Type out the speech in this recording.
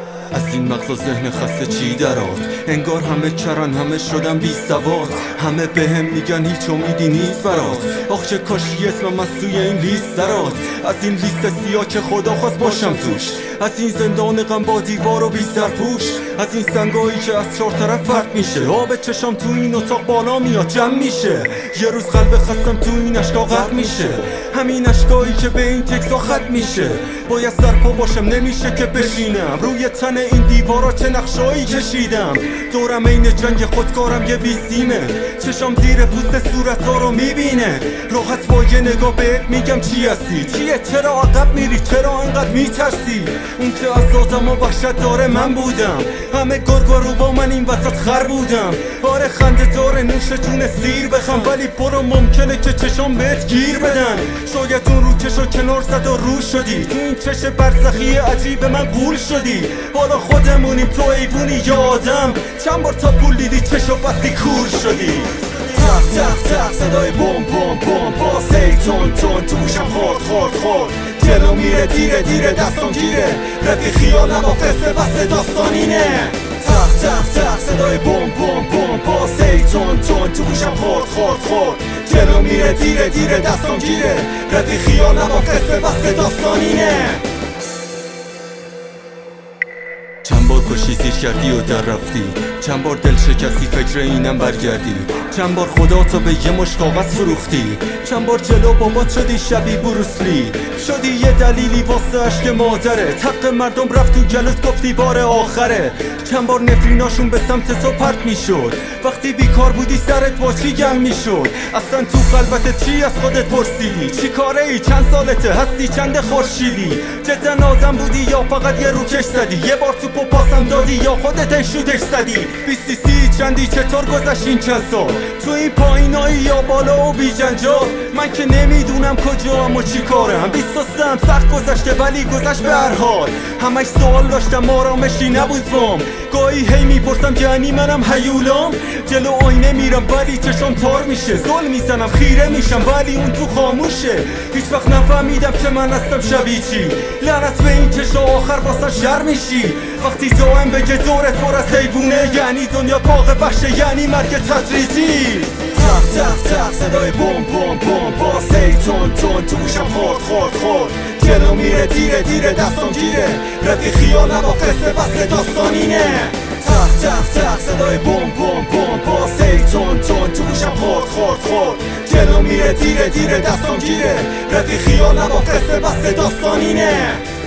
از این مغز و ذهن خسته چی درات؟ انگار همه چرن، همه شدن بی سواد، همه بهم میگن هیچ امیدی نیست برات. آخ چه کاشی اسمم از توی این لیست درات. از این لیست سیاه که خدا خواست باشم توش، از این زندان غم با دیوار و بی سرپوش، از این سنگایی که از چهار طرف فرق میشه. آب چشام تو این اتاق بالا میاد جمع میشه، یه روز قلب خستم تو این اشکا غرق میشه. همین اشکایی که به این تکسا ختم میشه. باید سرپا باشم نمیشه که بشینم روی تن این دیوارا، چه نقشایی کشیدم. دورم این جنگ خودکارم یه بیسیمه، چشام زیر پوست صورتا رو میبینه. راحت با یه نگاه بهت میگم چی هستی، چیه چرا عقب میری، چرا انقدر میترسی. اون که از آدم و وحشت داره من بودم، همه گرگارو با من این وسط خر بودم. آره خنده داره نوش جون سیر بخم، ولی برو ممکنه که چشام بهت گیر بدن. شاید اون رو کشو کنار زد و رو شدی، تو این چش برزخی عجیب من غول شدی. حالا خودمونیم تو ایوونی یا آدم، چند بار تا پول دیدی چشو بستی کور شدی. تق تق تق صدای بوم بوم بوم باز هی تون تون توشم خورد خورد خورد. جلو میره دیره دیره دستم گیره، رفی خیالم و قصه بس داستانینه. تق تق تق صدای بوم بوم بوم باز هی تون تون توشم خورد خورد خورد. جلو میره دیره دیره دستم گیره، رفی خیالم و قصه بس داستانینه. چند بار کشی زیر کردی و در رفتی، چند بار دل شکستی فکر اینم برگردی. چند بار خدا تو به یه مشت کاغذ فروختی، چند بار جلو بابات شدی شبیه بروسلی. شدی یه دلیلی واسه عشق مادره، حق مردم رفت تو گلوت گفتی بار آخره. چند بار نفریناشون به سمت تو پرت میشد، وقتی بیکار بودی سرت با چی گم میشد. اصلا تو قلبت چی از خودت پرسیدی، چی کاره ای، چند سالته، هستی چند خورشیدی. جدا آدم بودی یا فقط یه روکش زدی، یه بار تو پاسم دادی یا خودت انشودش زدی. بیستی چندی چطور گذشت این چند سال، تو این پایینایی یا بالا و بی جنجال. من که نمیدونم کجام و چی کارم، 23 سخت گذشته ولی گذشت به هر حال. همش سوال داشتم آرامشی نبود بام، گاهی هی میپرسم یعنی منم هیولام. جلو آینه میرم ولی چشم تار میشه، زل میزنم خیره میشم ولی اون تو خاموشه. هیچ وقت نفهمیدم که من هستم شبیه چی، لعنت به این چشا آخر واسه شر میشی. وقتی دائم بگه دورت پر از حیوونه، یعنی دنیا باغ وحشه، یعنی مرگ تدریجی. تق تق تق صدای بوم بوم بوم باز هی تون تون توشم خورد خورد خورد. جلو میره دیره دیره دستم گیره، رفی خیالم و قصه بس داستانینه. تق تق تق صدای بوم بوم بوم باز هی تون تون توشم خورد خورد خورد. جلو میره دیره دیره دستم گیره، رفی خیالم و قصه بس داستانینه.